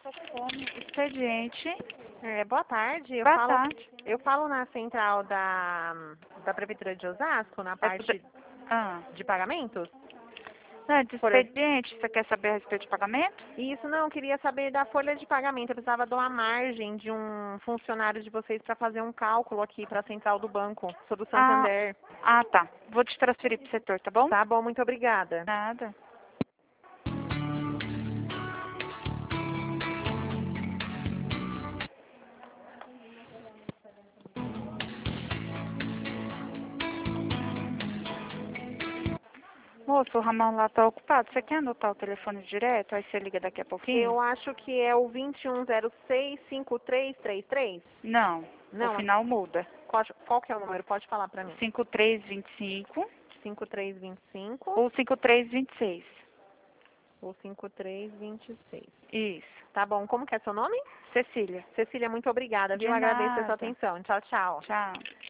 Expediente. Boa tarde. Boa tarde. Eu falo na central da Prefeitura de Osasco, na parte Ah. de pagamentos. Não, de Folha- expediente, você quer saber a respeito de pagamento? Isso, não, eu queria saber da folha de pagamento. Eu precisava de uma margem de um funcionário de vocês para fazer um cálculo aqui para a central do banco, sobre o Santander. Tá. Vou te transferir pro setor, tá bom? Tá bom, muito obrigada. Nada. Moço, o Ramon lá tá ocupado. Você quer anotar o telefone direto? Aí você liga daqui a pouquinho? Eu acho que é o 2106-5333. Não. Não, O final muda. qual que é o número? Pode falar para mim. 5325 5325 ou 5326. ou 5326. Isso. Tá bom, como que é seu nome? Cecília. Cecília, muito obrigada, De viu? Agradeço a sua nada. atenção. Tchau, tchau. Tchau.